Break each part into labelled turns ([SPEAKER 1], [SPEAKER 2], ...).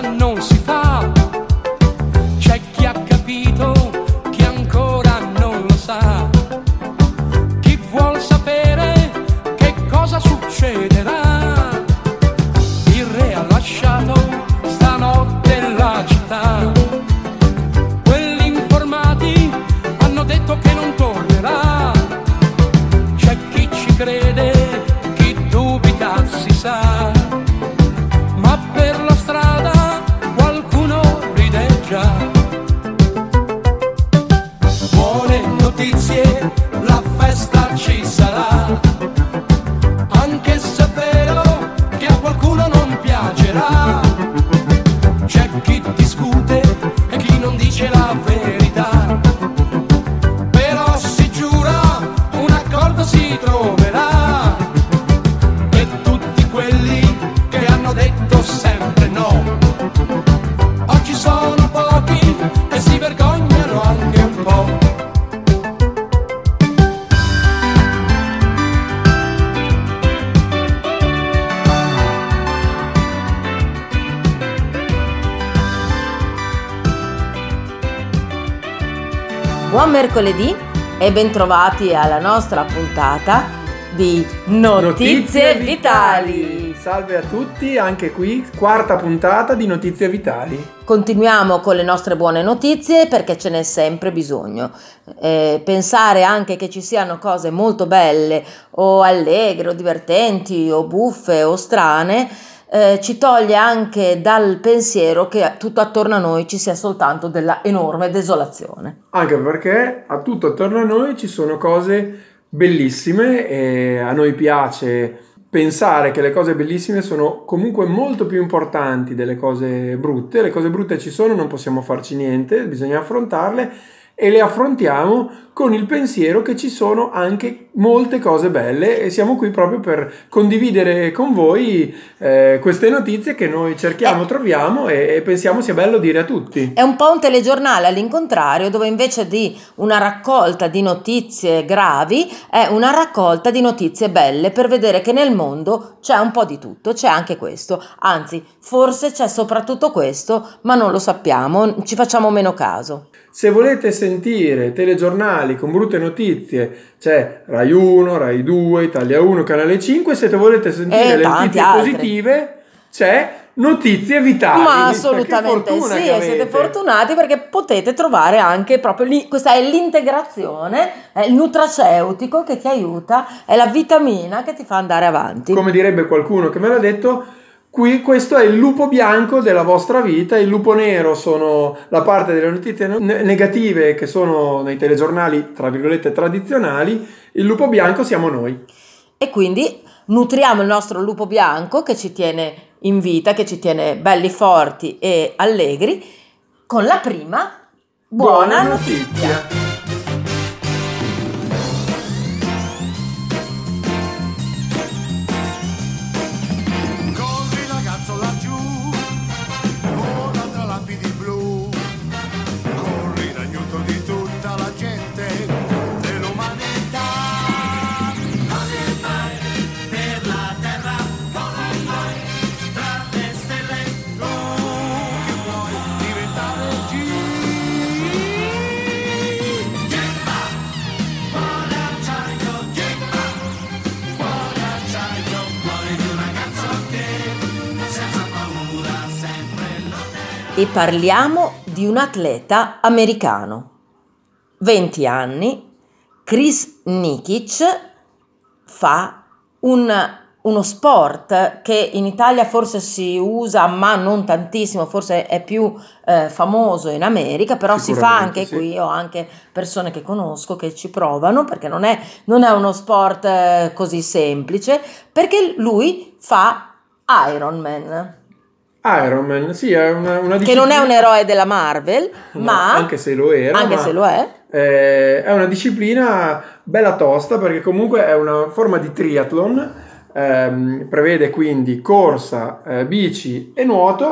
[SPEAKER 1] non si fa. C'è chi ha capito, chi ancora non lo sa. Chi vuol sapere che cosa succederà. Il re ha lasciato stanotte la città. Quelli informati hanno detto che non tornerà. C'è chi ci crede, chi dubita si sa. Ma per la strada qualcuno ride già. Buone notizie, la festa ci sarà. Anche se è vero che a qualcuno non piacerà. C'è chi discute e chi non dice la verità. Però si giura, un accordo si troverà. E tutti quelli che hanno detto sempre no, oggi sono pochi e si vergognano anche un po'.
[SPEAKER 2] Buon mercoledì e bentrovati alla nostra puntata di Notizie Vitali.
[SPEAKER 3] Salve a tutti, anche qui quarta puntata di Notizie Vitali.
[SPEAKER 2] Continuiamo con le nostre buone notizie perché ce n'è sempre bisogno. Pensare anche che ci siano cose molto belle o allegre o divertenti o buffe o strane ci toglie anche dal pensiero che tutto attorno a noi ci sia soltanto della enorme desolazione.
[SPEAKER 3] Anche perché a tutto attorno a noi ci sono cose bellissime e a noi piace pensare che le cose bellissime sono comunque molto più importanti delle cose brutte. Le cose brutte ci sono, non possiamo farci niente, bisogna affrontarle e le affrontiamo con il pensiero che ci sono anche molte cose belle e siamo qui proprio per condividere con voi queste notizie che noi cerchiamo, troviamo e pensiamo sia bello dire a tutti.
[SPEAKER 2] È un po' un telegiornale all'incontrario, dove invece di una raccolta di notizie gravi è una raccolta di notizie belle per vedere che nel mondo c'è un po' di tutto, c'è anche questo, anzi forse c'è soprattutto questo, ma non lo sappiamo, ci facciamo meno caso.
[SPEAKER 3] Se volete sentire telegiornali con brutte notizie, c'è Rai 1, Rai 2, Italia 1, Canale 5. Se volete sentire le notizie positive, c'è Notizie Vitali.
[SPEAKER 2] Ma assolutamente sì, e siete fortunati perché potete trovare anche proprio lì, questa è l'integrazione, è il nutraceutico che ti aiuta, è la vitamina che ti fa andare avanti.
[SPEAKER 3] Come direbbe qualcuno che me l'ha detto, qui questo è il lupo bianco della vostra vita, il lupo nero sono la parte delle notizie negative che sono nei telegiornali tra virgolette tradizionali, il lupo bianco siamo noi.
[SPEAKER 2] E quindi nutriamo il nostro lupo bianco che ci tiene in vita, che ci tiene belli forti e allegri con la prima buona notizia. E parliamo di un atleta americano, 20 anni, Chris Nikic, fa uno sport che in Italia forse si usa ma non tantissimo, forse è più famoso in America, però si fa anche
[SPEAKER 3] sì.
[SPEAKER 2] Qui ho anche persone che conosco che ci provano perché non è uno sport così semplice, perché lui fa Ironman.
[SPEAKER 3] Ironman, sì, è una disciplina
[SPEAKER 2] che non è un eroe della Marvel,
[SPEAKER 3] no,
[SPEAKER 2] ma
[SPEAKER 3] anche se lo era, è una disciplina bella tosta perché comunque è una forma di triathlon, prevede quindi corsa, bici e nuoto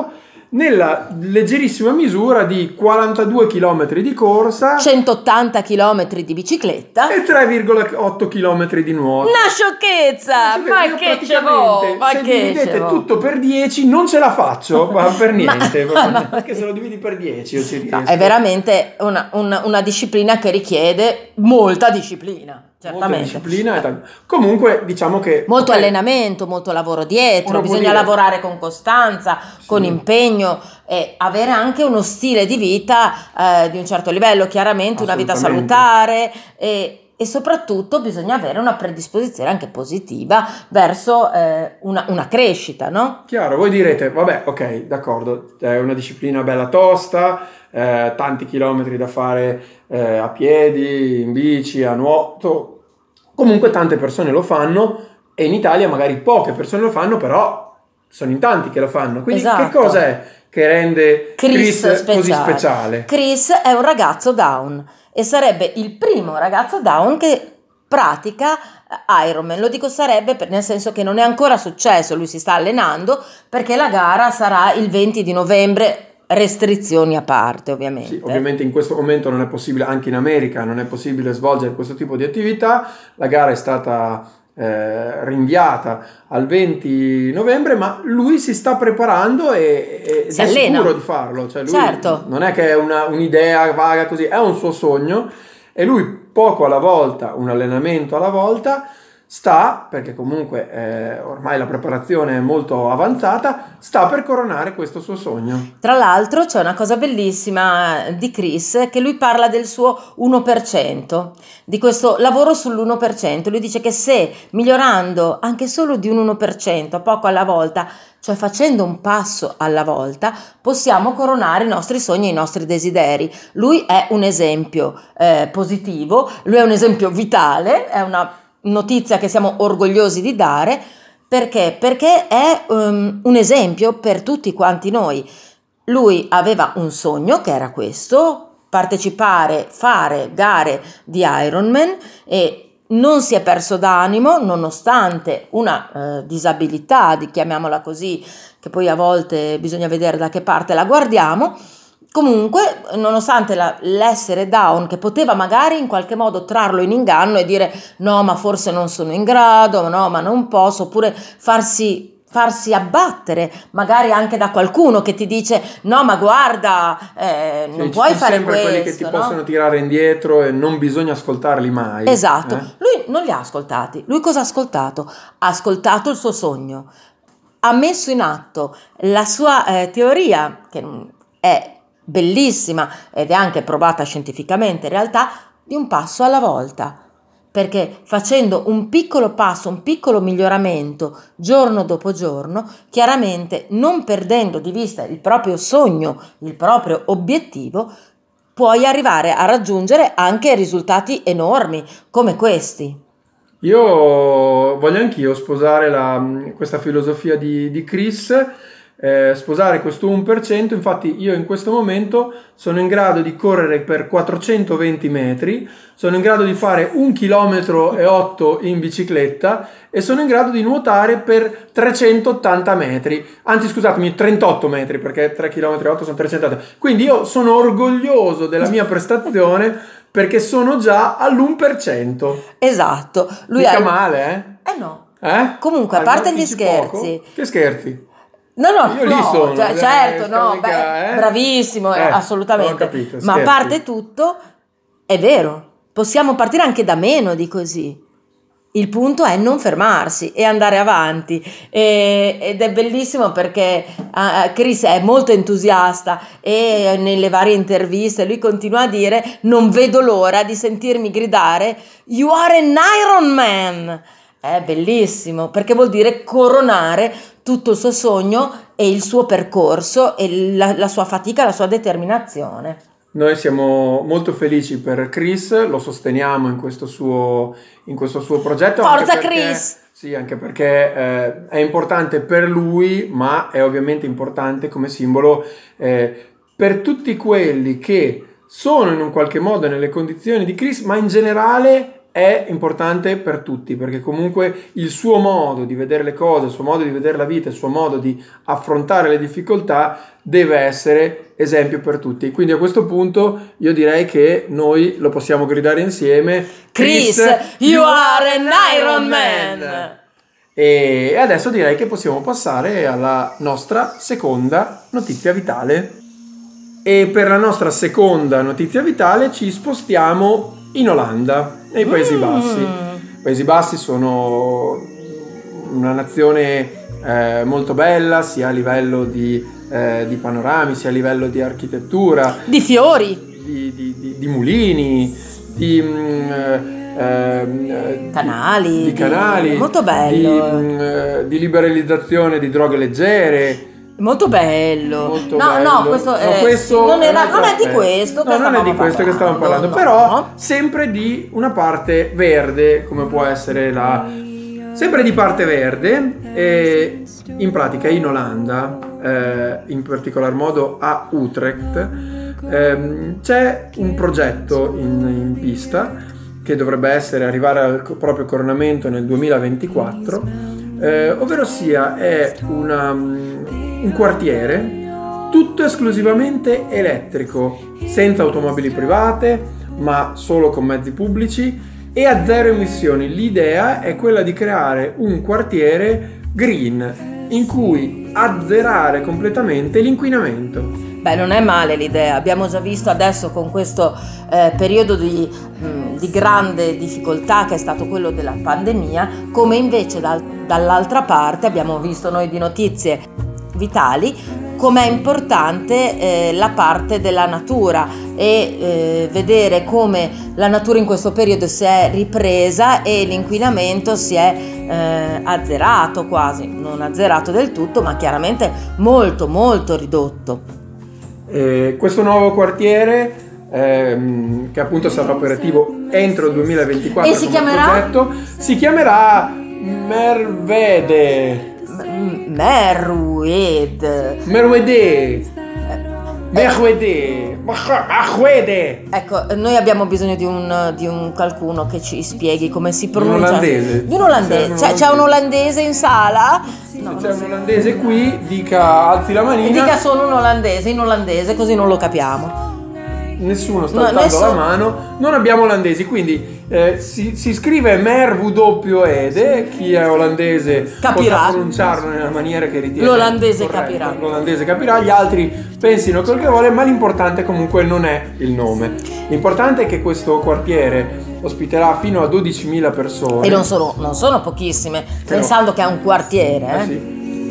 [SPEAKER 3] nella leggerissima misura di 42 km di corsa,
[SPEAKER 2] 180 km di bicicletta
[SPEAKER 3] e 3,8 km di nuoto.
[SPEAKER 2] Una sciocchezza! Ma che ce vuoi? Ma
[SPEAKER 3] se
[SPEAKER 2] che
[SPEAKER 3] dividete tutto per 10 non ce la faccio, ma per niente, perché se lo dividi per 10 io ci riesco.
[SPEAKER 2] No, è veramente una disciplina che richiede molta disciplina. Certamente.
[SPEAKER 3] Molta disciplina comunque diciamo che
[SPEAKER 2] molto allenamento, molto lavoro dietro, bisogna lavorare con costanza, con impegno e avere anche uno stile di vita di un certo livello, chiaramente una vita salutare e soprattutto bisogna avere una predisposizione anche positiva verso una crescita, no?
[SPEAKER 3] Chiaro, voi direte, vabbè, ok, d'accordo, è una disciplina bella tosta, tanti chilometri da fare a piedi, in bici, a nuoto. Comunque tante persone lo fanno e in Italia magari poche persone lo fanno, però sono in tanti che lo fanno. Quindi Che cosa è che rende Chris così speciale?
[SPEAKER 2] Chris è un ragazzo Down e sarebbe il primo ragazzo Down che pratica Ironman. Lo dico sarebbe nel senso che non è ancora successo, lui si sta allenando perché la gara sarà il 20 di novembre. Restrizioni a parte, ovviamente.
[SPEAKER 3] Sì, ovviamente in questo momento non è possibile, anche in America non è possibile svolgere questo tipo di attività. La gara è stata rinviata al 20 novembre, ma lui si sta preparando ed è sicuro di farlo. Cioè lui
[SPEAKER 2] certo.
[SPEAKER 3] Non è che è un'idea vaga così, è un suo sogno e lui poco alla volta, un allenamento alla volta, perché comunque ormai la preparazione è molto avanzata, sta per coronare questo suo sogno.
[SPEAKER 2] Tra l'altro c'è una cosa bellissima di Chris, che lui parla del suo 1%, di questo lavoro sull'1%. Lui dice che se migliorando anche solo di un 1%, poco alla volta, cioè facendo un passo alla volta, possiamo coronare i nostri sogni e i nostri desideri. Lui è un esempio positivo, lui è un esempio vitale, è una notizia che siamo orgogliosi di dare perché è un esempio per tutti quanti noi. Lui aveva un sogno che era questo, fare gare di Ironman e non si è perso d'animo nonostante una disabilità, chiamiamola così, che poi a volte bisogna vedere da che parte la guardiamo. Comunque, nonostante l'essere down, che poteva magari in qualche modo trarlo in inganno e dire no, ma forse non sono in grado, no, ma non posso, oppure farsi abbattere magari anche da qualcuno che ti dice no, ma guarda, non puoi fare questo. Sempre
[SPEAKER 3] quelli che ti possono tirare indietro e non bisogna ascoltarli mai.
[SPEAKER 2] Esatto, lui non li ha ascoltati. Lui cosa ha ascoltato? Ha ascoltato il suo sogno, ha messo in atto la sua teoria, che è bellissima ed è anche provata scientificamente in realtà, di un passo alla volta, perché facendo un piccolo passo, un piccolo miglioramento giorno dopo giorno, chiaramente non perdendo di vista il proprio sogno, il proprio obiettivo, puoi arrivare a raggiungere anche risultati enormi come questi.
[SPEAKER 3] Io voglio anch'io sposare questa filosofia di Chris, sposare questo 1%. Infatti io in questo momento sono in grado di correre per 420 metri, sono in grado di fare 1,8 km in bicicletta e sono in grado di nuotare per 380 metri, anzi scusatemi 38 metri perché 3,8 km sono 380. Quindi io sono orgoglioso della mia prestazione perché sono già all'1%.
[SPEAKER 2] Esatto. Lui
[SPEAKER 3] mica male,
[SPEAKER 2] no. Comunque, a parte gli scherzi.
[SPEAKER 3] Che scherzi?
[SPEAKER 2] No,
[SPEAKER 3] io lì sono,
[SPEAKER 2] certo, no, bravissimo, assolutamente.
[SPEAKER 3] Capito,
[SPEAKER 2] ma a parte tutto, è vero, possiamo partire anche da meno di così. Il punto è non fermarsi e andare avanti ed è bellissimo perché Chris è molto entusiasta e nelle varie interviste lui continua a dire non vedo l'ora di sentirmi gridare "You are an Iron Man!" È bellissimo perché vuol dire coronare tutto il suo sogno e il suo percorso e la sua fatica, la sua determinazione.
[SPEAKER 3] Noi siamo molto felici per Chris, lo sosteniamo in questo suo progetto.
[SPEAKER 2] Forza Chris!
[SPEAKER 3] Sì, anche perché è importante per lui, ma è ovviamente importante come simbolo per tutti quelli che sono in un qualche modo nelle condizioni di Chris, ma in generale è importante per tutti, perché comunque il suo modo di vedere le cose, il suo modo di vedere la vita, il suo modo di affrontare le difficoltà deve essere esempio per tutti. Quindi a questo punto io direi che noi lo possiamo gridare insieme:
[SPEAKER 2] Chris, you are an Iron Man!
[SPEAKER 3] E adesso direi che possiamo passare alla nostra seconda notizia vitale. E per la nostra seconda notizia vitale ci spostiamo in Olanda, nei Paesi Bassi. I Paesi Bassi sono una nazione molto bella, sia a livello di panorami, sia a livello di architettura,
[SPEAKER 2] di fiori,
[SPEAKER 3] di mulini, di canali,
[SPEAKER 2] molto bello,
[SPEAKER 3] di liberalizzazione di droghe leggere.
[SPEAKER 2] Molto bello.
[SPEAKER 3] Molto
[SPEAKER 2] no,
[SPEAKER 3] bello.
[SPEAKER 2] No, questo non è di questo che
[SPEAKER 3] non è di questo che stavamo parlando,
[SPEAKER 2] no.
[SPEAKER 3] Però sempre di una parte verde, come può essere sempre di parte verde, e in pratica in Olanda, in particolar modo a Utrecht, c'è un progetto in pista che dovrebbe arrivare al proprio coronamento nel 2024, ovvero sia è un quartiere tutto esclusivamente elettrico, senza automobili private, ma solo con mezzi pubblici e a zero emissioni. L'idea è quella di creare un quartiere green in cui azzerare completamente l'inquinamento.
[SPEAKER 2] Beh, non è male l'idea. Abbiamo già visto adesso con questo periodo di grande difficoltà che è stato quello della pandemia, come invece dall'altra parte abbiamo visto noi di notizie vitali com'è importante la parte della natura e vedere come la natura in questo periodo si è ripresa e l'inquinamento si è azzerato quasi, non azzerato del tutto, ma chiaramente molto molto ridotto.
[SPEAKER 3] Questo nuovo quartiere che appunto sarà operativo entro il 2024
[SPEAKER 2] e si
[SPEAKER 3] chiamerà Merwede.
[SPEAKER 2] Ecco, noi abbiamo bisogno di un qualcuno che ci spieghi come si pronuncia.
[SPEAKER 3] Di
[SPEAKER 2] un olandese. C'è un olandese in sala?
[SPEAKER 3] No, c'è un olandese qui, alzi la manina.
[SPEAKER 2] Dica solo un olandese in olandese, così non lo capiamo.
[SPEAKER 3] Nessuno sta alzando la mano, non abbiamo olandesi, quindi si scrive Merwede. Chi è olandese
[SPEAKER 2] capirà,
[SPEAKER 3] potrà pronunciarlo nella maniera che ritiene
[SPEAKER 2] l'olandese
[SPEAKER 3] corretta. L'olandese capirà, gli altri pensino quel che vuole, ma l'importante comunque non è il nome. L'importante è che questo quartiere ospiterà fino a 12.000 persone.
[SPEAKER 2] E non sono pochissime, pensando che è un quartiere.
[SPEAKER 3] Sì.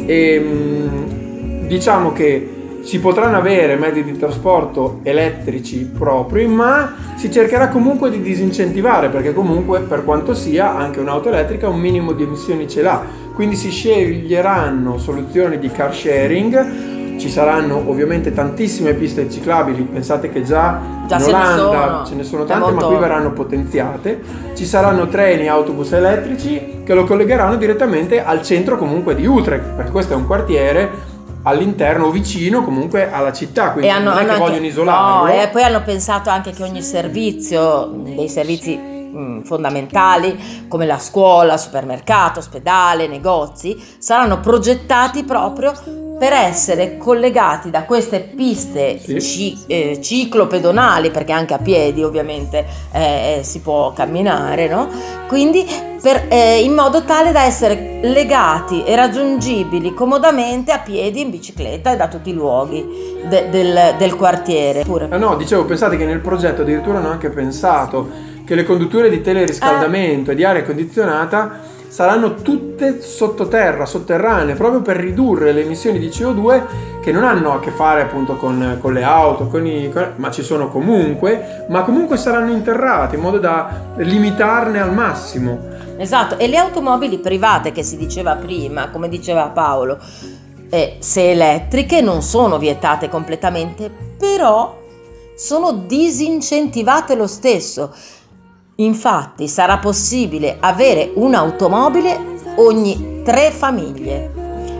[SPEAKER 3] E diciamo che si potranno avere mezzi di trasporto elettrici propri, ma si cercherà comunque di disincentivare, perché comunque per quanto sia anche un'auto elettrica un minimo di emissioni ce l'ha, quindi si sceglieranno soluzioni di car sharing. Ci saranno ovviamente tantissime piste ciclabili, pensate che già in Olanda ce ne sono tante, ma qui verranno potenziate. Ci saranno treni e autobus elettrici che lo collegheranno direttamente al centro comunque di Utrecht, perché questo è un quartiere all'interno o vicino comunque alla città, quindi non è che vogliono isolarlo.
[SPEAKER 2] No, e poi hanno pensato anche che ogni servizio, dei servizi fondamentali come la scuola, supermercato, ospedale, negozi, saranno progettati proprio per essere collegati da queste piste ciclopedonali, perché anche a piedi ovviamente si può camminare, no? Quindi in modo tale da essere legati e raggiungibili comodamente a piedi, in bicicletta e da tutti i luoghi del quartiere.
[SPEAKER 3] Dicevo, pensate che nel progetto addirittura hanno anche pensato che le condutture di teleriscaldamento e di aria condizionata saranno tutte sottoterra, sotterranee, proprio per ridurre le emissioni di CO2 che non hanno a che fare appunto con le auto, ma ci sono comunque, ma comunque saranno interrate in modo da limitarne al massimo.
[SPEAKER 2] Esatto, e le automobili private che si diceva prima, come diceva Paolo, se elettriche non sono vietate completamente, però sono disincentivate lo stesso. Infatti sarà possibile avere un'automobile ogni 3 famiglie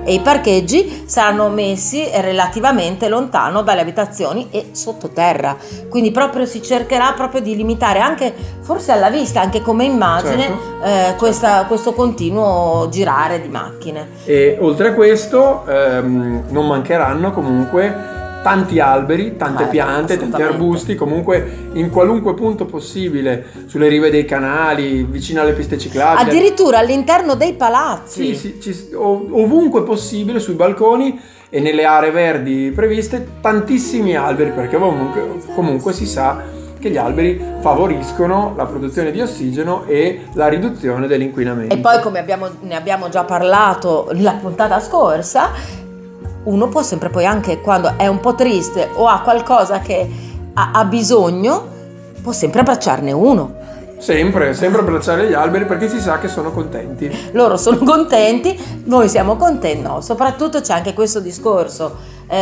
[SPEAKER 2] e i parcheggi saranno messi relativamente lontano dalle abitazioni e sottoterra, quindi proprio si cercherà proprio di limitare anche forse alla vista, anche come immagine, questo continuo girare di macchine.
[SPEAKER 3] E oltre a questo non mancheranno comunque tanti alberi, tante piante, tanti arbusti, comunque in qualunque punto possibile, sulle rive dei canali, vicino alle piste ciclabili.
[SPEAKER 2] Addirittura all'interno dei palazzi.
[SPEAKER 3] Sì, ovunque possibile, sui balconi e nelle aree verdi previste, tantissimi alberi, perché comunque si sa che gli alberi favoriscono la produzione di ossigeno e la riduzione dell'inquinamento.
[SPEAKER 2] E poi, come ne abbiamo già parlato la puntata scorsa, uno può sempre poi, anche quando è un po' triste o ha qualcosa che ha bisogno, può sempre abbracciarne uno.
[SPEAKER 3] Sempre abbracciare gli alberi, perché si sa che sono contenti.
[SPEAKER 2] Loro sono contenti, noi siamo contenti, no? Soprattutto c'è anche questo discorso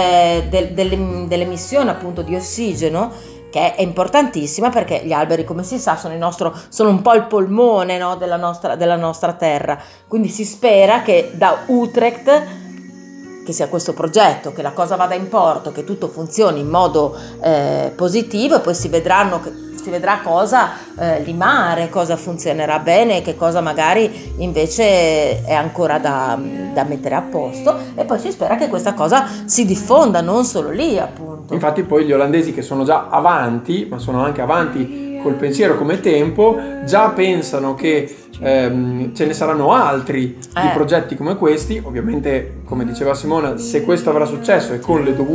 [SPEAKER 2] dell'emissione appunto di ossigeno, che è importantissima, perché gli alberi, come si sa, sono un po' il polmone, no, della nostra terra. Quindi si spera che da Utrecht, che sia questo progetto, che la cosa vada in porto, che tutto funzioni in modo positivo, e poi si vedrà cosa limare, cosa funzionerà bene e che cosa magari invece è ancora da mettere a posto, e poi si spera che questa cosa si diffonda non solo lì, appunto.
[SPEAKER 3] Infatti poi gli olandesi, che sono già avanti, ma sono anche avanti col pensiero come tempo, già pensano che ce ne saranno altri di progetti come questi. Ovviamente, come diceva Simona, se questo avrà successo e con le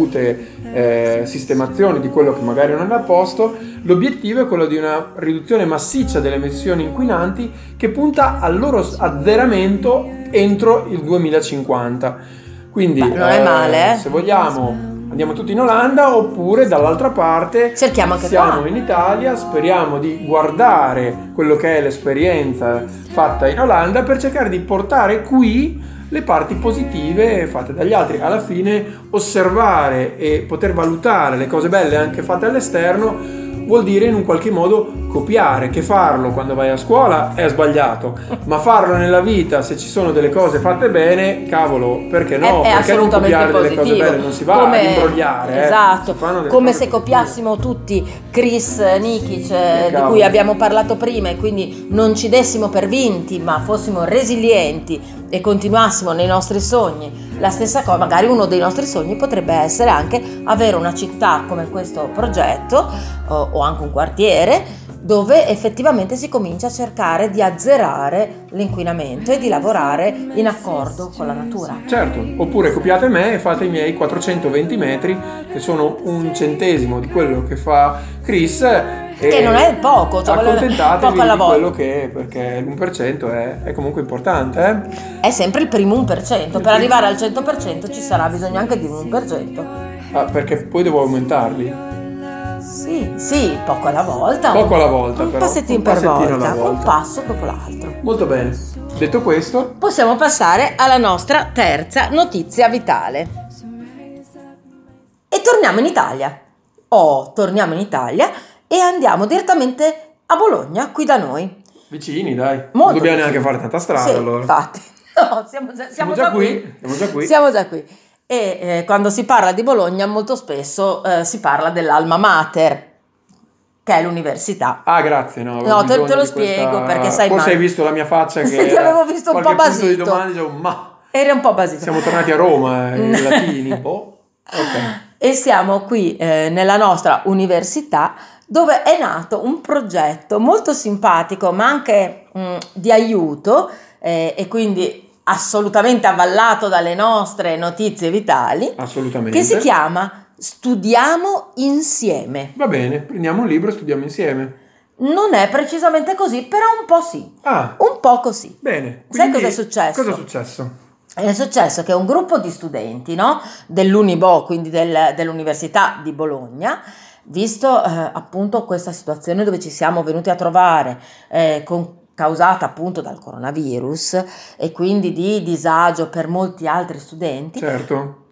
[SPEAKER 3] dovute sistemazioni di quello che magari non è a posto, l'obiettivo è quello di una riduzione massiccia delle emissioni inquinanti, che punta al loro azzeramento entro il 2050. Quindi
[SPEAKER 2] non è male,
[SPEAKER 3] se vogliamo andiamo tutti in Olanda, oppure dall'altra parte
[SPEAKER 2] cerchiamo anche
[SPEAKER 3] siamo
[SPEAKER 2] qua
[SPEAKER 3] in Italia, speriamo di guardare quello che è l'esperienza fatta in Olanda per cercare di portare qui le parti positive fatte dagli altri. Alla fine osservare e poter valutare le cose belle anche fatte all'esterno vuol dire in un qualche modo copiare, che farlo quando vai a scuola è sbagliato, ma farlo nella vita, se ci sono delle cose fatte bene, cavolo, perché no? Perché non copiare delle cose belle? Non si va ad imbrogliare.
[SPEAKER 2] Esatto, come se copiassimo tutti Chris Nikic, di cui abbiamo parlato prima, e quindi non ci dessimo per vinti, ma fossimo resilienti e continuassimo nei nostri sogni. La stessa cosa, magari uno dei nostri sogni potrebbe essere anche avere una città come questo progetto, o anche un quartiere, dove effettivamente si comincia a cercare di azzerare l'inquinamento e di lavorare in accordo con la natura.
[SPEAKER 3] Certo, oppure copiate me e fate i miei 420 metri, che sono 1/100 di quello che fa Chris,
[SPEAKER 2] che non è poco,
[SPEAKER 3] accontentatevi
[SPEAKER 2] poco alla
[SPEAKER 3] di
[SPEAKER 2] volta.
[SPEAKER 3] quello che è, perché l'1% è comunque importante.
[SPEAKER 2] È sempre il primo 1%, per arrivare al 100% ci sarà bisogno anche di un 1%.
[SPEAKER 3] Perché poi devo aumentarli.
[SPEAKER 2] Sì, poco alla volta. Un passettino per volta, un passo dopo l'altro.
[SPEAKER 3] Molto bene. Detto questo,
[SPEAKER 2] possiamo passare alla nostra terza notizia vitale. E torniamo in Italia e andiamo direttamente a Bologna, qui da noi.
[SPEAKER 3] Vicini, dai.
[SPEAKER 2] Molto
[SPEAKER 3] non dobbiamo
[SPEAKER 2] vicini.
[SPEAKER 3] neanche fare tanta strada,
[SPEAKER 2] sì,
[SPEAKER 3] allora.
[SPEAKER 2] Infatti. No, siamo già qui. Siamo già qui. E quando si parla di Bologna molto spesso si parla dell'Alma Mater, che è l'università.
[SPEAKER 3] Ah, grazie,
[SPEAKER 2] no, te lo spiego perché sai
[SPEAKER 3] forse hai visto la mia faccia che
[SPEAKER 2] ti avevo visto un po' basito.
[SPEAKER 3] Di domani, ma
[SPEAKER 2] eri un po' basito.
[SPEAKER 3] Siamo tornati a Roma, i latini, un po'. Okay.
[SPEAKER 2] E siamo qui nella nostra università, dove è nato un progetto molto simpatico, ma anche di aiuto, e quindi assolutamente avvallato dalle nostre notizie vitali.
[SPEAKER 3] Assolutamente.
[SPEAKER 2] Che si chiama Studiamo Insieme.
[SPEAKER 3] Va bene, prendiamo un libro e studiamo insieme.
[SPEAKER 2] Non è precisamente così, però un po' sì.
[SPEAKER 3] Ah.
[SPEAKER 2] Un po' così.
[SPEAKER 3] Bene.
[SPEAKER 2] Sai cosa è successo?
[SPEAKER 3] Cosa è successo?
[SPEAKER 2] È successo che un gruppo di studenti, no, dell'Unibo, quindi dell'Università di Bologna, visto appunto questa situazione dove ci siamo venuti a trovare, causata appunto dal coronavirus, e quindi di disagio per molti altri studenti.
[SPEAKER 3] Certo,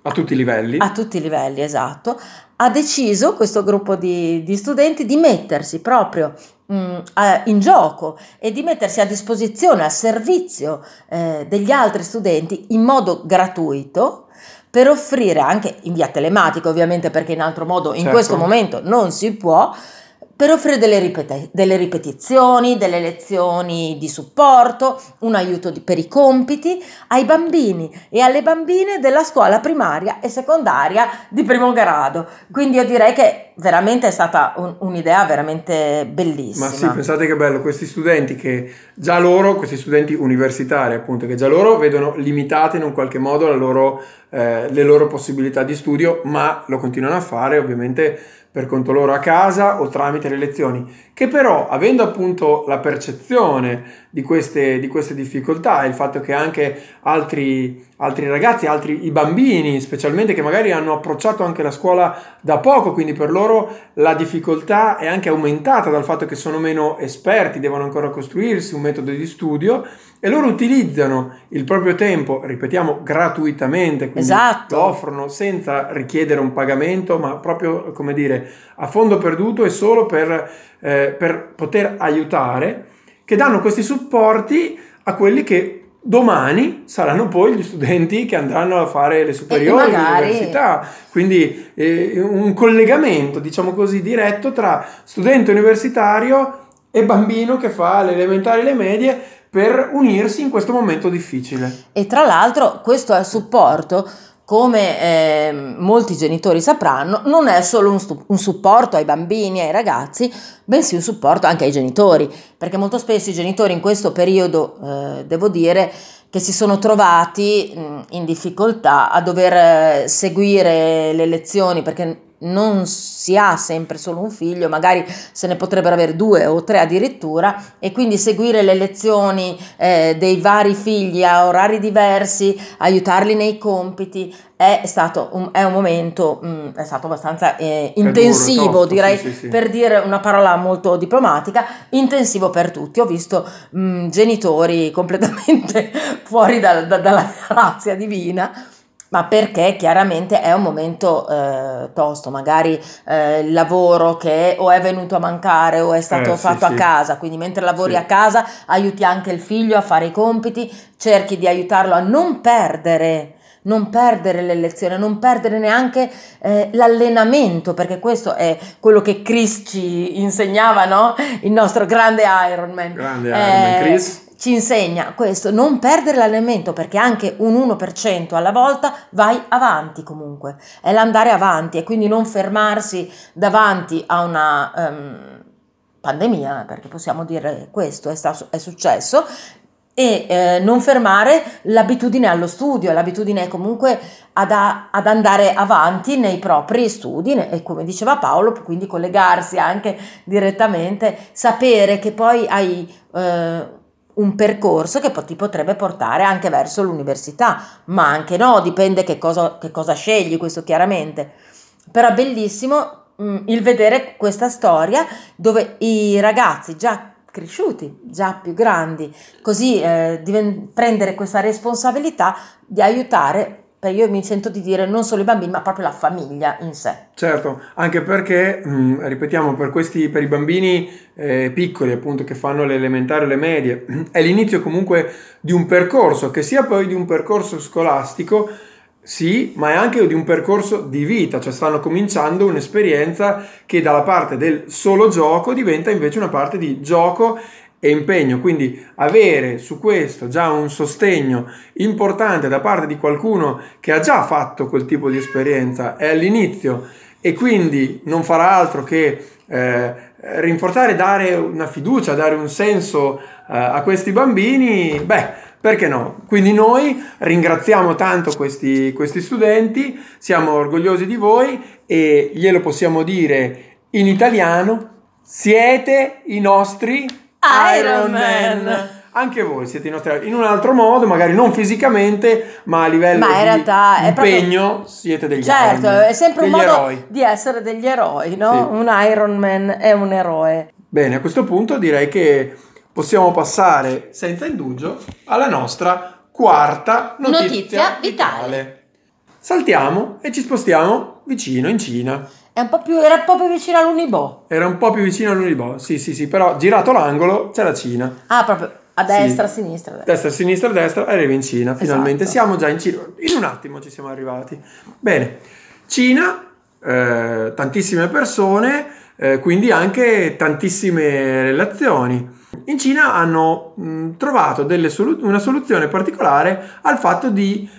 [SPEAKER 3] A tutti i livelli.
[SPEAKER 2] A tutti i livelli, esatto. Ha deciso questo gruppo di studenti di mettersi proprio in gioco e di mettersi a disposizione, a servizio degli altri studenti in modo gratuito, per offrire anche in via telematica, ovviamente, perché in altro modo in questo momento non si può, per offrire delle ripetizioni, delle lezioni di supporto, un aiuto per i compiti ai bambini e alle bambine della scuola primaria e secondaria di primo grado. Quindi io direi che veramente è stata un'idea veramente bellissima.
[SPEAKER 3] Ma sì, pensate che bello, questi studenti questi studenti universitari appunto, che già loro vedono limitate in un qualche modo le loro possibilità di studio, ma lo continuano a fare ovviamente per conto loro a casa o tramite le lezioni, che però, avendo appunto la percezione di queste difficoltà e il fatto che anche altri ragazzi, i bambini specialmente, che magari hanno approcciato anche la scuola da poco, quindi per loro la difficoltà è anche aumentata dal fatto che sono meno esperti, devono ancora costruirsi un metodo di studio, e loro utilizzano il proprio tempo, ripetiamo, gratuitamente, quindi lo offrono senza richiedere un pagamento, ma proprio, come dire, a fondo perduto e solo per poter aiutare, che danno questi supporti a quelli che domani saranno poi gli studenti che andranno a fare le superiori, l'università. Quindi un collegamento, diciamo così, diretto tra studente universitario e bambino che fa le elementari e le medie, per unirsi in questo momento difficile.
[SPEAKER 2] E tra l'altro questo è supporto, come molti genitori sapranno, non è solo un supporto ai bambini e ai ragazzi, bensì un supporto anche ai genitori, perché molto spesso i genitori in questo periodo, devo dire, che si sono trovati in difficoltà a dover seguire le lezioni, perché non si ha sempre solo un figlio, magari se ne potrebbero avere 2 o 3 addirittura, e quindi seguire le lezioni dei vari figli a orari diversi, aiutarli nei compiti, è un momento, è stato abbastanza intensivo, duro, tosto, direi, sì. Per dire una parola molto diplomatica, intensivo per tutti. Ho visto genitori completamente fuori dalla grazia divina, ma perché chiaramente è un momento tosto, magari il lavoro che o è venuto a mancare o è stato fatto a casa, quindi mentre lavori a casa aiuti anche il figlio a fare i compiti, cerchi di aiutarlo a non perdere le lezioni, a non perdere neanche l'allenamento, perché questo è quello che Chris ci insegnava, no? Il nostro grande Ironman. Chris ci insegna questo, non perdere l'allenamento, perché anche un 1% alla volta vai avanti comunque, è l'andare avanti, e quindi non fermarsi davanti a una pandemia, perché possiamo dire questo, è successo, e non fermare l'abitudine allo studio, l'abitudine comunque ad andare avanti nei propri studi, e come diceva Paolo, quindi collegarsi anche direttamente, sapere che poi hai un percorso che ti potrebbe portare anche verso l'università, ma anche no, dipende che cosa scegli, questo chiaramente. Però è bellissimo il vedere questa storia dove i ragazzi già cresciuti, già più grandi, così prendere questa responsabilità di aiutare, io mi sento di dire, non solo i bambini ma proprio la famiglia in sé.
[SPEAKER 3] Certo, anche perché, ripetiamo, per i bambini piccoli appunto, che fanno le elementari o le medie, è l'inizio comunque di un percorso, che sia poi di un percorso scolastico, sì, ma è anche di un percorso di vita, cioè stanno cominciando un'esperienza che dalla parte del solo gioco diventa invece una parte di gioco e impegno, quindi avere su questo già un sostegno importante da parte di qualcuno che ha già fatto quel tipo di esperienza, è all'inizio, e quindi non farà altro che rinforzare, dare una fiducia, dare un senso a questi bambini, perché no? Quindi noi ringraziamo tanto questi studenti, siamo orgogliosi di voi e glielo possiamo dire in italiano: siete i nostri Ironman. Anche voi siete i nostri, in un altro modo, magari non fisicamente, ma a livello di impegno proprio, siete degli Ironman.
[SPEAKER 2] Certo, è sempre un modo eroi. Di essere degli eroi, no? Sì. Un Ironman è un eroe.
[SPEAKER 3] Bene, a questo punto direi che possiamo passare senza indugio alla nostra quarta notizia vitale. saltiamo e ci spostiamo vicino in Cina.
[SPEAKER 2] Era un po' più vicino all'Unibo.
[SPEAKER 3] Era un po' più vicino all'Unibo, sì, però girato l'angolo c'è la Cina.
[SPEAKER 2] Ah, proprio a destra,
[SPEAKER 3] Sì.
[SPEAKER 2] a sinistra.
[SPEAKER 3] Destra, sinistra, destra, arrivi in Cina, finalmente.
[SPEAKER 2] Esatto.
[SPEAKER 3] Siamo già in Cina, in un attimo ci siamo arrivati. Bene, Cina, tantissime persone, quindi anche tantissime relazioni. In Cina hanno trovato una soluzione particolare al fatto di...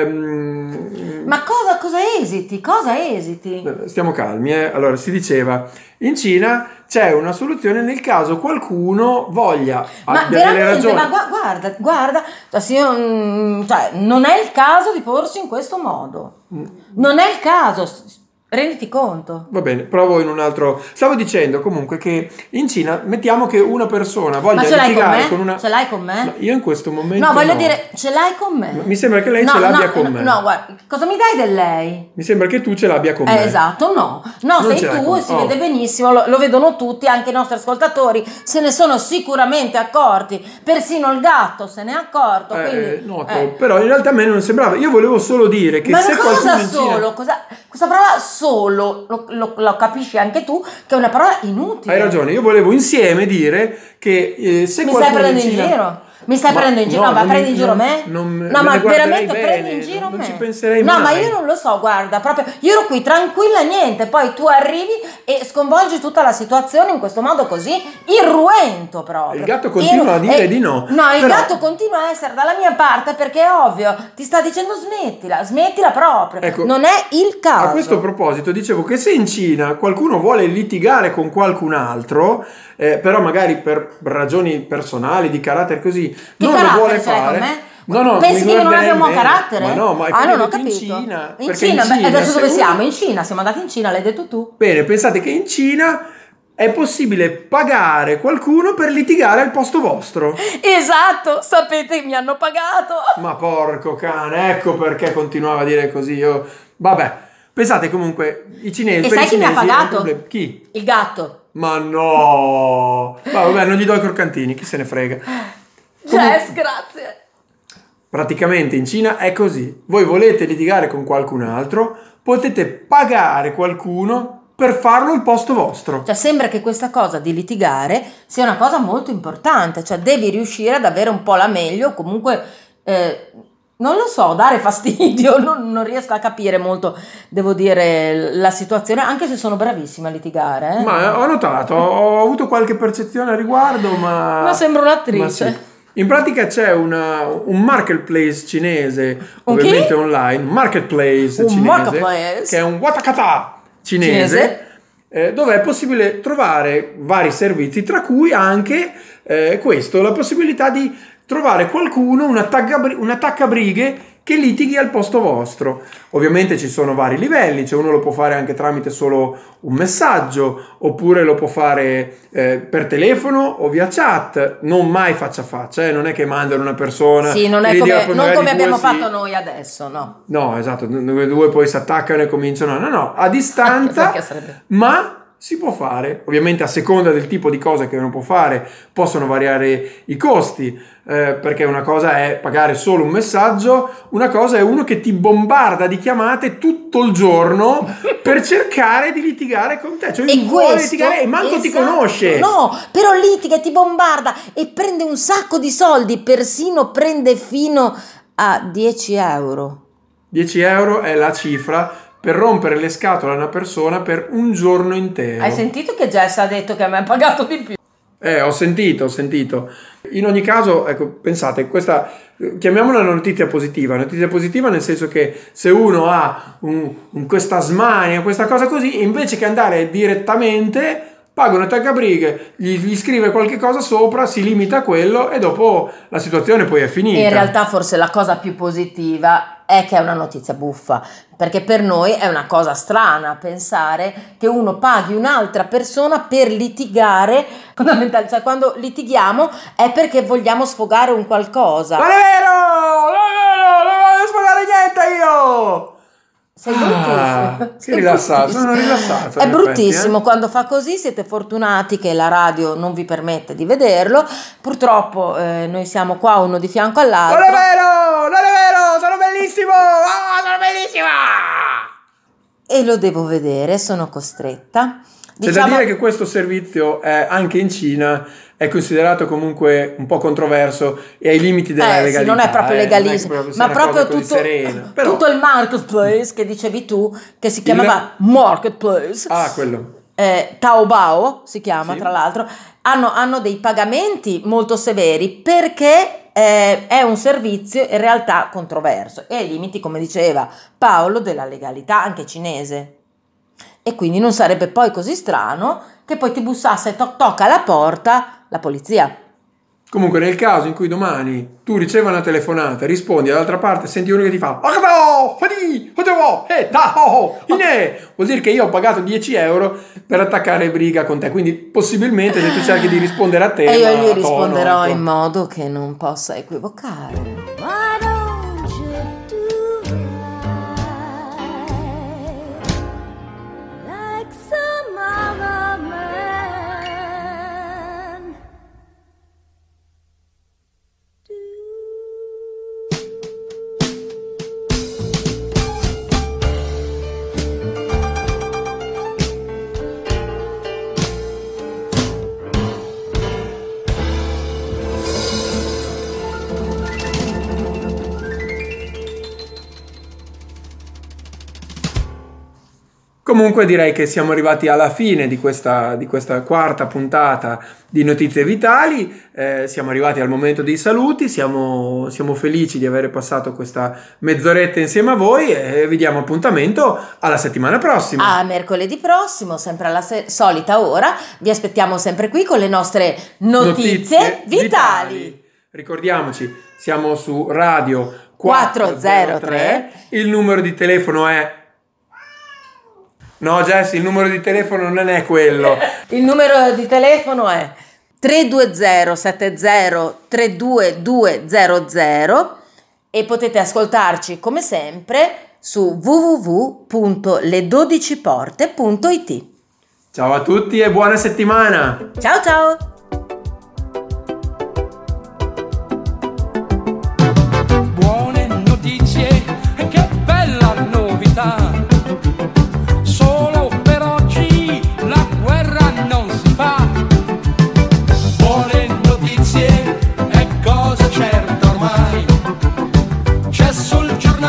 [SPEAKER 2] Ma cosa esiti? Cosa esiti?
[SPEAKER 3] Stiamo calmi, Allora, si diceva, in Cina c'è una soluzione nel caso qualcuno voglia,
[SPEAKER 2] Ma
[SPEAKER 3] abbia delle
[SPEAKER 2] veramente,
[SPEAKER 3] ragioni.
[SPEAKER 2] ma guarda, cioè, cioè, non è il caso di porsi in questo modo. Non è il caso, renditi conto.
[SPEAKER 3] Va bene, provo in un altro. Stavo dicendo comunque che in Cina mettiamo che una persona voglia
[SPEAKER 2] Ma ce l'hai con
[SPEAKER 3] litigare
[SPEAKER 2] me?
[SPEAKER 3] con una.
[SPEAKER 2] Ce l'hai con me?
[SPEAKER 3] No, io in questo momento.
[SPEAKER 2] No, voglio dire, ce l'hai con me?
[SPEAKER 3] Mi sembra che lei
[SPEAKER 2] No,
[SPEAKER 3] ce l'abbia
[SPEAKER 2] no,
[SPEAKER 3] con me.
[SPEAKER 2] No, guarda, cosa mi dai del lei?
[SPEAKER 3] Mi sembra che tu ce l'abbia con me.
[SPEAKER 2] Esatto, no,
[SPEAKER 3] Non
[SPEAKER 2] sei
[SPEAKER 3] ce l'hai
[SPEAKER 2] tu
[SPEAKER 3] con-
[SPEAKER 2] e si
[SPEAKER 3] oh.
[SPEAKER 2] vede benissimo, lo vedono tutti, anche i nostri ascoltatori se ne sono sicuramente accorti, persino il gatto se ne è accorto. Quindi,
[SPEAKER 3] Noto, però in realtà a me non sembrava. Io volevo solo dire che
[SPEAKER 2] ma
[SPEAKER 3] se
[SPEAKER 2] cosa
[SPEAKER 3] qualcuno in
[SPEAKER 2] solo?
[SPEAKER 3] Cina.
[SPEAKER 2] Questa parola solo, lo capisci anche tu, che è una parola inutile.
[SPEAKER 3] Hai ragione, io volevo insieme dire che se
[SPEAKER 2] Mi
[SPEAKER 3] qualcuno
[SPEAKER 2] stai prendendo in
[SPEAKER 3] Cina.
[SPEAKER 2] giro? Mi stai
[SPEAKER 3] Ma
[SPEAKER 2] prendendo in giro?
[SPEAKER 3] no,
[SPEAKER 2] No, ma
[SPEAKER 3] non
[SPEAKER 2] prendi
[SPEAKER 3] mi-
[SPEAKER 2] in giro
[SPEAKER 3] non-
[SPEAKER 2] me?
[SPEAKER 3] non me-
[SPEAKER 2] No,
[SPEAKER 3] me
[SPEAKER 2] ma
[SPEAKER 3] ne guarderei
[SPEAKER 2] veramente
[SPEAKER 3] bene,
[SPEAKER 2] prendi in giro
[SPEAKER 3] non
[SPEAKER 2] me?
[SPEAKER 3] ci penserei
[SPEAKER 2] No, ma
[SPEAKER 3] mai.
[SPEAKER 2] io non lo so, guarda, proprio io ero qui tranquilla, niente, poi tu arrivi e sconvolgi tutta la situazione in questo modo così irruento proprio.
[SPEAKER 3] Il gatto continua a dire di no.
[SPEAKER 2] No, il
[SPEAKER 3] Però-
[SPEAKER 2] gatto continua a essere dalla mia parte perché è ovvio, ti sta dicendo smettila proprio.
[SPEAKER 3] Ecco,
[SPEAKER 2] non è il caso.
[SPEAKER 3] A questo proposito dicevo che se in Cina qualcuno vuole litigare con qualcun altro, però magari per ragioni personali, di carattere così,
[SPEAKER 2] Che
[SPEAKER 3] non lo
[SPEAKER 2] carattere
[SPEAKER 3] vuole
[SPEAKER 2] ce l'hai
[SPEAKER 3] fare.
[SPEAKER 2] con me?
[SPEAKER 3] No,
[SPEAKER 2] Pensi
[SPEAKER 3] mi
[SPEAKER 2] che non
[SPEAKER 3] guarderei
[SPEAKER 2] abbiamo
[SPEAKER 3] bene.
[SPEAKER 2] carattere?
[SPEAKER 3] Ma no, ma
[SPEAKER 2] non ho
[SPEAKER 3] in
[SPEAKER 2] capito.
[SPEAKER 3] Cina.
[SPEAKER 2] In
[SPEAKER 3] perché
[SPEAKER 2] Cina,
[SPEAKER 3] in Cina,
[SPEAKER 2] adesso
[SPEAKER 3] se
[SPEAKER 2] dove
[SPEAKER 3] uno-
[SPEAKER 2] siamo? In Cina, siamo andati in Cina, l'hai detto tu.
[SPEAKER 3] Bene, pensate che in Cina è possibile pagare qualcuno per litigare al posto vostro.
[SPEAKER 2] Esatto, sapete che mi hanno pagato.
[SPEAKER 3] Ma porco cane, ecco perché continuava a dire così. Vabbè, pensate comunque, i cinesi.
[SPEAKER 2] E
[SPEAKER 3] per
[SPEAKER 2] sai
[SPEAKER 3] i
[SPEAKER 2] chi mi ha
[SPEAKER 3] cinesi è un
[SPEAKER 2] pagato?
[SPEAKER 3] problema. Chi?
[SPEAKER 2] Il gatto.
[SPEAKER 3] Ma no! Vabbè, non gli do i croccantini, chi se ne frega.
[SPEAKER 2] Jess, grazie.
[SPEAKER 3] Praticamente in Cina è così. Voi volete litigare con qualcun altro, potete pagare qualcuno per farlo al posto vostro.
[SPEAKER 2] Cioè sembra che questa cosa di litigare sia una cosa molto importante, cioè devi riuscire ad avere un po' la meglio, comunque non lo so, dare fastidio, non riesco a capire molto, devo dire, la situazione, anche se sono bravissima a litigare.
[SPEAKER 3] Ma ho notato, ho avuto qualche percezione a riguardo, ma
[SPEAKER 2] sembra un'attrice.
[SPEAKER 3] ma sì. In pratica c'è un marketplace cinese,
[SPEAKER 2] Un
[SPEAKER 3] ovviamente
[SPEAKER 2] chi?
[SPEAKER 3] online, un marketplace cinese,
[SPEAKER 2] marketplace.
[SPEAKER 3] che è un watakata cinese, dove è possibile trovare vari servizi, tra cui anche questo, la possibilità di trovare qualcuno, un attaccabrighe che litighi al posto vostro. Ovviamente ci sono vari livelli, cioè uno lo può fare anche tramite solo un messaggio, oppure lo può fare per telefono o via chat, non mai faccia a faccia, non è che mandano una persona.
[SPEAKER 2] Sì, non
[SPEAKER 3] e
[SPEAKER 2] è
[SPEAKER 3] gli dica,
[SPEAKER 2] come,
[SPEAKER 3] poi
[SPEAKER 2] non
[SPEAKER 3] magari
[SPEAKER 2] come abbiamo
[SPEAKER 3] due si-
[SPEAKER 2] fatto noi adesso, no.
[SPEAKER 3] No, esatto, due poi si attaccano e cominciano, no, a distanza,
[SPEAKER 2] Perché sarebbe-
[SPEAKER 3] ma si può fare. Ovviamente a seconda del tipo di cose che uno può fare possono variare i costi, perché una cosa è pagare solo un messaggio, una cosa è uno che ti bombarda di chiamate tutto il giorno per cercare di litigare con te, cioè
[SPEAKER 2] E
[SPEAKER 3] vuole
[SPEAKER 2] questo,
[SPEAKER 3] litigare e manco ti
[SPEAKER 2] esatto,
[SPEAKER 3] conosce.
[SPEAKER 2] No, però litiga, ti bombarda e prende un sacco di soldi, persino prende fino a 10 euro.
[SPEAKER 3] 10 euro è la cifra per rompere le scatole a una persona per un giorno intero.
[SPEAKER 2] Hai sentito che Jess ha detto che a me ha pagato di più?
[SPEAKER 3] Ho sentito. In ogni caso, ecco, pensate, questa chiamiamola una notizia positiva nel senso che se uno ha questa smania, questa cosa così, invece che andare direttamente, paga un attaccabrighe, gli scrive qualche cosa sopra, si limita a quello e dopo la situazione poi è finita.
[SPEAKER 2] In realtà forse la cosa più positiva è che è una notizia buffa, perché per noi è una cosa strana pensare che uno paghi un'altra persona per litigare, fondamentale, cioè quando litighiamo è perché vogliamo sfogare un qualcosa.
[SPEAKER 3] Non è vero, non voglio sfogare niente io!
[SPEAKER 2] Sei bruttissimo.
[SPEAKER 3] Che rilassato, sono rilassato.
[SPEAKER 2] È
[SPEAKER 3] in
[SPEAKER 2] bruttissimo
[SPEAKER 3] effetti,
[SPEAKER 2] quando fa così, siete fortunati che la radio non vi permette di vederlo, purtroppo noi siamo qua uno di fianco all'altro.
[SPEAKER 3] Non è vero, sono bellissimo! bellissimo! Ah, sono bellissima!
[SPEAKER 2] E lo devo vedere, sono costretta.
[SPEAKER 3] C'è da dire che questo servizio anche in Cina è considerato comunque un po' controverso e ai limiti della legalità.
[SPEAKER 2] Sì, non è proprio legalissimo, ma proprio tutto il marketplace che dicevi tu, che si chiamava marketplace.
[SPEAKER 3] Ah, quello.
[SPEAKER 2] Taobao si chiama,
[SPEAKER 3] sì.
[SPEAKER 2] Tra l'altro, hanno dei pagamenti molto severi perché è un servizio in realtà controverso e ai limiti, come diceva Paolo, della legalità anche cinese. E quindi non sarebbe poi così strano che poi ti bussasse toc toc alla porta la polizia.
[SPEAKER 3] Comunque, nel caso in cui domani tu riceva una telefonata, rispondi, dall'altra parte senti uno che ti fa vuol dire che io ho pagato 10 euro per attaccare briga con te, quindi possibilmente se tu cerchi di rispondere a te
[SPEAKER 2] e io gli risponderò in modo che non possa equivocare.
[SPEAKER 3] Comunque direi che siamo arrivati alla fine di questa quarta puntata di Notizie Vitali, siamo arrivati al momento dei saluti, siamo felici di aver passato questa mezz'oretta insieme a voi e vi diamo appuntamento alla settimana prossima.
[SPEAKER 2] A mercoledì prossimo, sempre alla solita ora, vi aspettiamo sempre qui con le nostre Notizie Vitali.
[SPEAKER 3] Ricordiamoci, siamo su Radio
[SPEAKER 2] 403,
[SPEAKER 3] il numero di telefono è... No, Jess, il numero di telefono non è quello.
[SPEAKER 2] Il numero di telefono è 320-70-32200 e potete ascoltarci come sempre su www.le12porte.it.
[SPEAKER 3] Ciao a tutti e buona settimana!
[SPEAKER 2] Ciao ciao!
[SPEAKER 1] Buone notizie, che bella novità!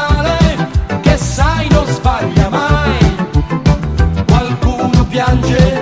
[SPEAKER 1] Piange